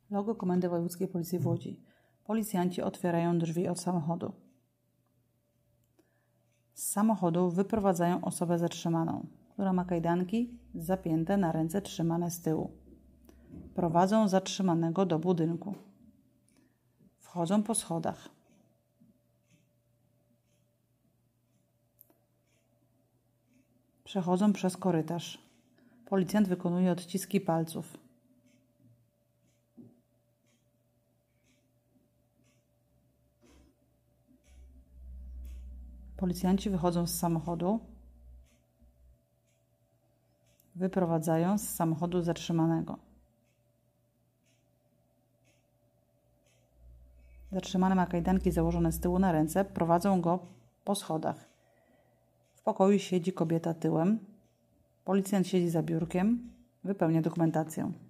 Logo Komendy Wojewódzkiej Policji w Łodzi. Policjanci otwierają drzwi od samochodu. Z samochodu wyprowadzają osobę zatrzymaną, która ma kajdanki zapięte na ręce trzymane z tyłu. Prowadzą zatrzymanego do budynku. Wchodzą po schodach. Przechodzą przez korytarz. Policjant wykonuje odciski palców. Policjanci wychodzą z samochodu. Wyprowadzają z samochodu zatrzymanego. Zatrzymany ma kajdanki założone z tyłu na ręce. Prowadzą go po schodach. W pokoju siedzi kobieta tyłem. Policjant siedzi za biurkiem. Wypełnia dokumentację.